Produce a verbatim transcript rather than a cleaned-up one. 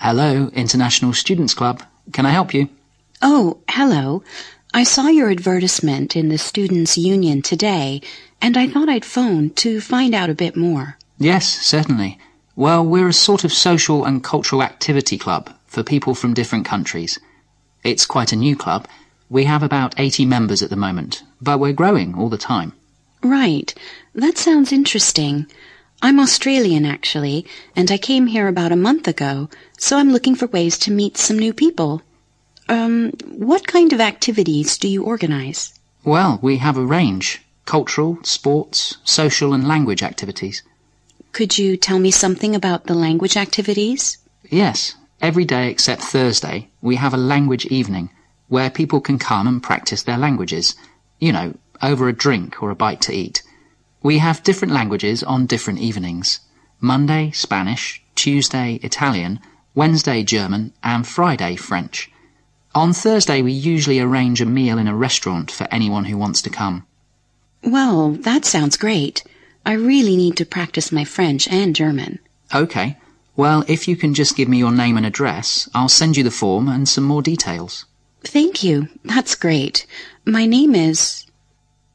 Hello, International Students Club. Can I help you? Oh, hello. I saw your advertisement in the Students' Union today, and I thought I'd phone to find out a bit more. Yes, certainly. Well, we're a sort of social and cultural activity club for people from different countries. It's quite a new club. We have about eighty members at the moment, but we're growing all the time. Right. That sounds interesting. I'm Australian, actually, and I came here about a month ago, so I'm looking for ways to meet some new people. Um, what kind of activities do you organize? Well, we have a range. Cultural, sports, social and language activities. Could you tell me something about the language activities? Yes. Every day except Thursday, we have a language evening where people can come and practice their languages. You know, over a drink or a bite to eat. We have different languages on different evenings. Monday, Spanish, Tuesday, Italian, Wednesday, German, and Friday, French. On Thursday, we usually arrange a meal in a restaurant for anyone who wants to come. Well, that sounds great. I really need to practice my French and German. Okay. Well, if you can just give me your name and address, I'll send you the form and some more details. Thank you. That's great. My name is...